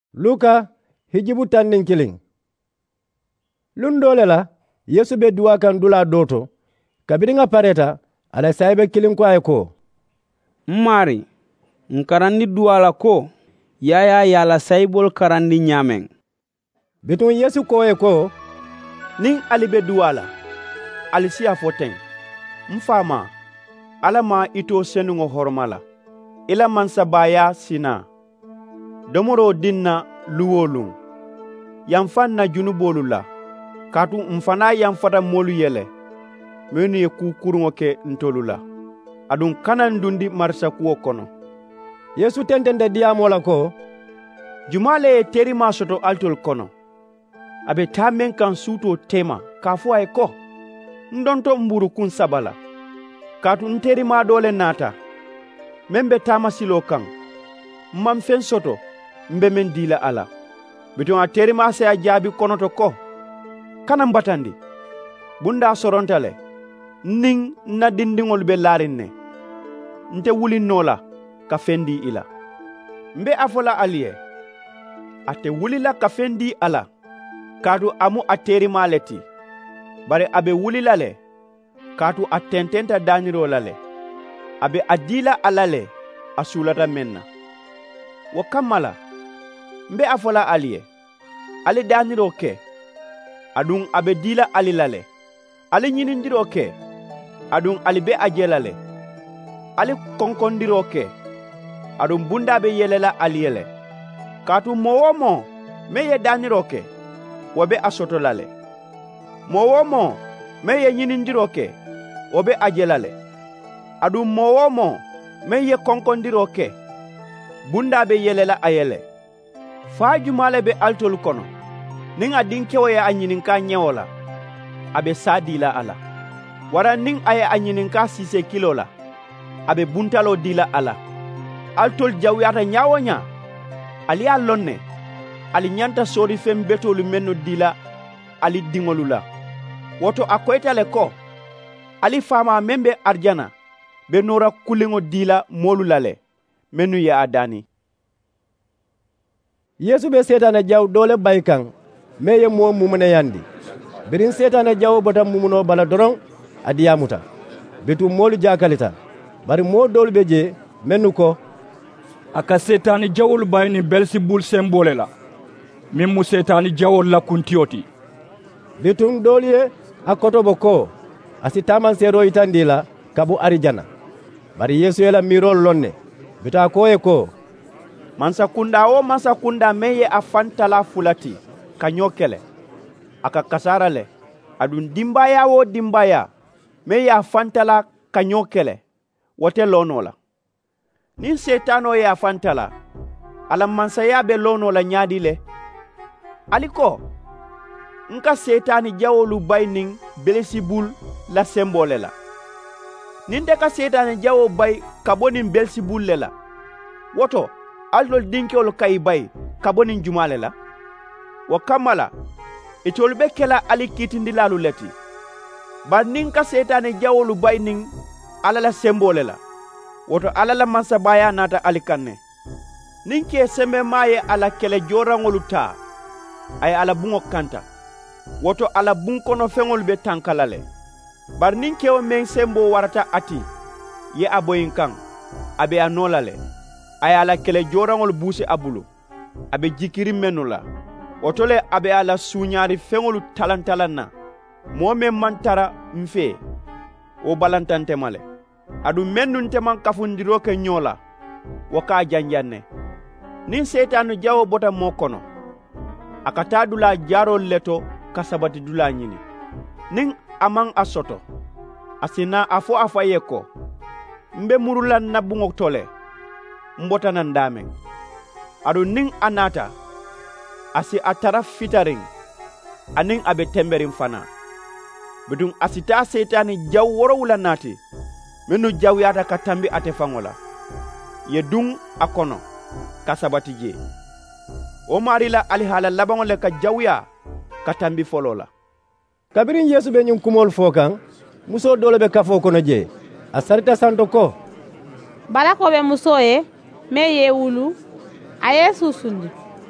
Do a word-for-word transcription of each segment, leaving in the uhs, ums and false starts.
Luka hijibu tannin kilin. Lundole la Yesu be duwa kan dula doto kabiringa pareta ala saybe kilin ko ay ko Mari nkarandi duwa la ko yaya yala saybol karandi nyamen. Bitun Yesu ko ay ko nin ali be duwa la ali siya foten mfama ala ma ito senungo hormala ila mansa baya sina domoro dinna luwolun yamfan na junubolu la katu mfana yamfata molu yele menu ye kukurungo ke ntolu la adun kanan dundi marsa kuwo kono. Yesu tentende diamola ko jumale teri masoto altol kono abe tamen kan suto tema kafu ay ko ndonto mburu kun sabala katu nteri ma dole nata membe tamasilo kan mam fen soto mbe men dila ala biton a teri ma se a jaabi kono to ko kanam batandi bunda sorontale ning na dindingol be larinne nte wuli nola ka fendi ila mbe afola aliye ate wuli la ka fendi ala katu amu a teri ma leti bare abe wuli lale katu a tententa daniro lale abe adila alale asulata menna wa kamala mbe afola aliye ali daniro ke adun abe dila ali lale ali nyinindiro ke adun ali be ajelale ali konkondiro ke adun bunda be yelela ali yele katu mowo mo me ye daniro ke wobe asoto lale mowo mo me ye nyinindiro ke wobe ajelale adun mowo mo me ye konkondiro ke bunda be yelela ayele faajumale be altol kono ning a dinkewo ye a ɲininka ɲewo la a be sadi la ala wara ning a ye a ɲininka sise kilo la a be buntalo di la ala altol jawyata ɲawo ɲa ali y'a lon ne ali ɲanta sori fen betolu menno di la ali diŋolu la woto a koyita le ko ali faama meŋ be arjana be nora kuliŋo di la moolu la le mennu ye a dani. Yesu be setane jaw dole bay kan me ye mo mumune yandi birin setane jaw bota mumuno bala doron adiyamuta bitu molu jakalita bari mo dol be je mennu ko aka setani jawol bayni Belzebul symbole la min mu setani jawol la kuntioti bitun dolye akoto boko asitaman sero itandila kabu arijana bari Yesu yela mirol lonne bita ko e ko mansakunda o mansakunda meye a fantala fulati ka nyokele aka kasara le adun dimbaya o dimbaya meye a fantala ka nyokele wote lono la nin setano ye a fantala ala mansaya be lono la nyadi le aliko nka setani jawolu bay nin Belzebul la symbole la nin de ka setani jawo bay kabonin Belzebul le la woto aldol dinkeol kay bay kabonin jumale la wa kamala itol be kela ali kitindilalu leti ba nin ka setane jawolu bay nin ala la symbole la woto ala la mansa baya nata ali kanne nin ke sembe maye ala kele jorangolu ta ay ala bungo kanta woto ala bunkono fengol be tankalale bar nin ke o men sembo warata ati ye aboyin kan abe anolale ay ala kele jorangol busi abulu abe jikiri menula otole abe ala sunyari fengolu talantalanna momen mantara mfe o balantante male adu mennun teman kafundiro ke nyola waka janjanne nin setanu jawo bota mo kono akata dula jaro leto kasabati dula nyini nin amang asoto asina afo afaye ko mbe murulan na bungo tole mbota nan dame adu ning anata asi atara fitaring aning abe temberin fana bidung asita setani jaw woro wula nati menu jaw yata katambi ate fangola ye dung akono kasabati je o marila ali hala labangole ka jawya katambi folola kabirin Yesu be nyum kumol fokan muso dole be kafo kono je asarita santo ko bala ko be muso ye me ye wulu aye susundi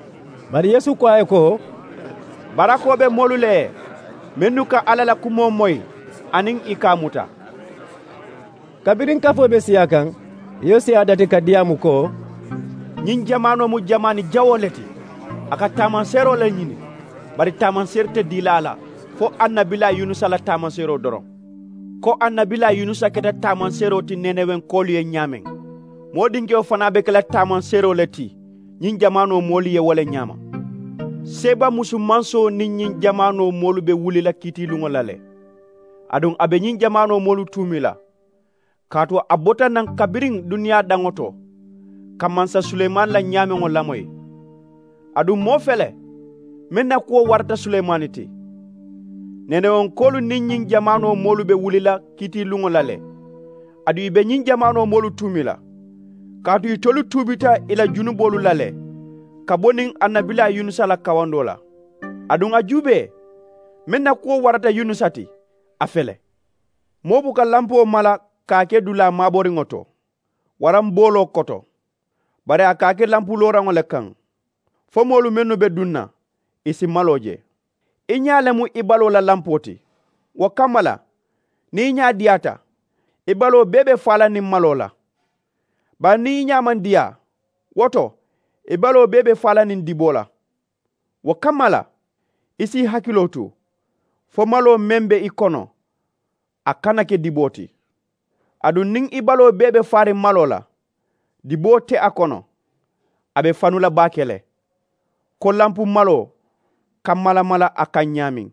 bari yesu ko ay ko barakoɓe molule mennu ka ala la kumo moy anin ikamuta kabirin kafoɓe siya kan yesu ya dati ka diyamu ko ñin jamano mu jamani jawoleti aka tamansero la ñini bari tamanser te dilala fo annabila yunusa la tamansero doron ko annabila yunusa keta tamansero ti nenewen kolu ye ñamen modingewo fana be kala tamansero leti ñin jamano molu ye wala ñama seba musumanso ni ñin jamano molu be wulila kitilungo lale adun abe ñin jamano molu tumila kato abota nan kabirin duniya dangoto kamansa Suleiman la ñamengo lamoy adun mo fele menna ko warta Suleimaniti nene on kolu ni ñin jamano molu be wulila kitilungo lale adu ibe ñin jamano molu tumila kato itolu tubita ila junubolu lale kabonin annabila yunusa la kawandola adun ajube menna ko warata yunusati afele mobu ka lampo mala kake dula mabori ngoto waram bolo koto bare akake lampu lorango le kan fo molu menno be dunna isi maloje inyale mu ibalo la lampoti wa kamala ni nya diata ibalo bebe fala ni malola ba ni nya mandia woto ibalo bebe fala ni dibola wa kamala isi hakilotu fo malo membe ikono akana ke diboti adu ning ibalo bebe fare malola dibote akono abe fanula bakele ko lampu malo kamala mala akanyamin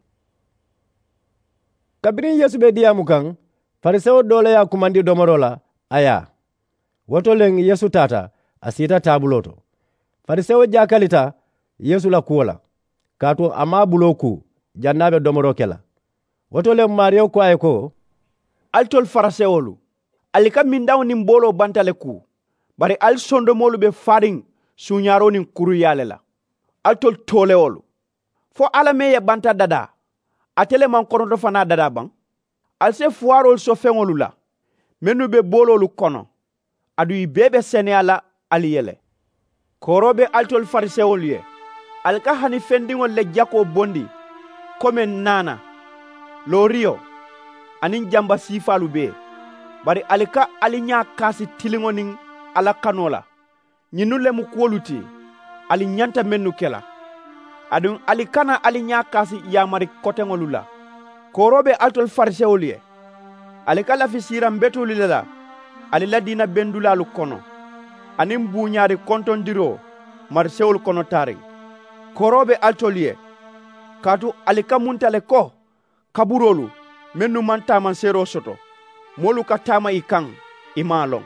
kabirin yesu be diyamu kan farisewo dole ya kumandi domorola aya woto len yesu tata asita tabuloto farisewo jakalita yesu la kuola kato ama buloku jannabe domoro kela woto len mario ko ay ko altol farasewolu alika mindaw nin bolo bantale ku bari al sondomolu be faring sunyaro nin kuru yalela altol tolewolu fo alame ye banta dada atele man kono do fana dada ban alse fuarol so fengolu la menu be bololu kono adu bebe seneala aliyele korobe altol farisewolu ye alka hani fendingol le jako bondi comme nana lorio anin jamba sifalu be bari alika alinya kasi tilingonin ala kanola nyinule mu kuoluti ali nyanta mennu kela adun alikana alinya kasi yamari kotengolula korobe altol farisewolye alika la fisira mbetuli la ali ladina bendulalu kono anin buñaari kontondiro marsewol kono tari korobe altolye katu alika muntale ko kaburolu mennu manta man sero soto molu ka tama ikan imalon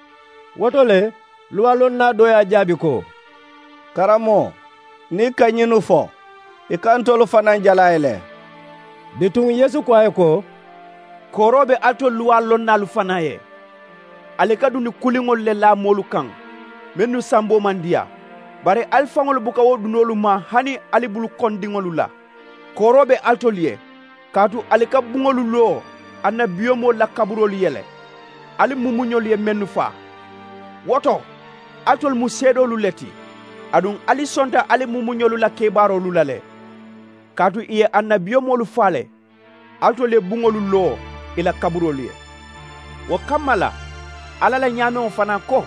wotole luwalon na doya jabi ko karamo ni kanyinu fo ikantolu fanan jalaile bitun yesu ko ay ko korobe ato luwalon na lu fanaye alekadu ni kulingol le la molu kan mennu sambo mandia bare alfangol buka wodunolu ma hani alibulu kondingolu la korobe altoliye katu alika bungolu lo anna biyomo la kaburolu yele ali mumunyolu ye mennu fa woto atol mu sedolu leti adun ali sonta ali mumunyolu la kebarolu lale katu iye anna biyomolu fale atol le bungolu lo ila kaburolu ye wo kamala ala la nyame fana ko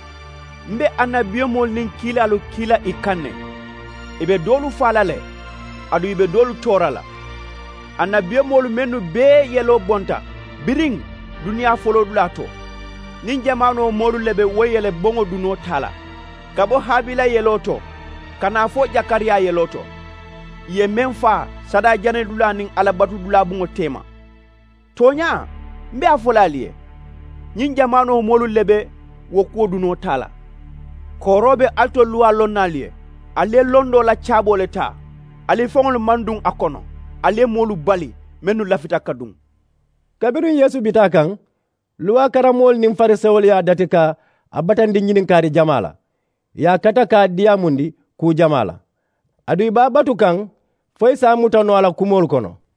mbe anna biyomol nin kila lu kila ikanne ibe dolu falale adu ibe dolu torala annabiyo molu mennu be yelo bonta biring dunia folo dulato nin jamano molu lebe woyele bongo duno tala kabo habila yeloto kana fo jakariya yeloto ye menfa sada jane dula nin alabatu dula bungo tema tonya mbe afolaliye nin jamano molu lebe wo ko duno tala korobe alto luwa lonnaliye ale londo la chabole ta ale fongol mandung akono ale molu bali menu lafita kadum kabiru yesu bitakan luwa karamol nim farisewol ya datika abatandi nyinin kari jamala ya kataka diamundi ku jamala adu ibabatu kan foy sa mutano ala kumol kono